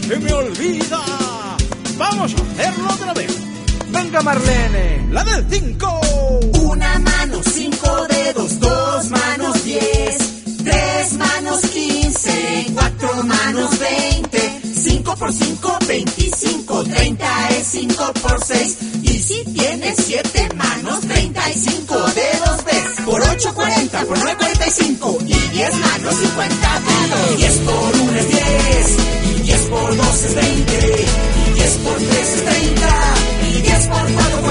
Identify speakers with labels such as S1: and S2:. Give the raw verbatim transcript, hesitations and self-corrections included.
S1: se me olvida. Vamos a hacerlo otra vez.
S2: Venga, Marlene.
S1: La del cinco.
S3: Una mano, cinco dedos, dos manos, diez. Tres manos, quince. Cuatro manos, veinte. Cinco por cinco, veinticinco. Treinta es cinco por seis. Y si tienes siete manos, treinta y cinco dedos ves. Por ocho, cuarenta. Por nueve, cuarenta y cinco. Y diez manos, cincuenta dedos. Diez por uno es diez. Y diez por dos es veinte. Y diez por tres es treinta. Y diez por cuatro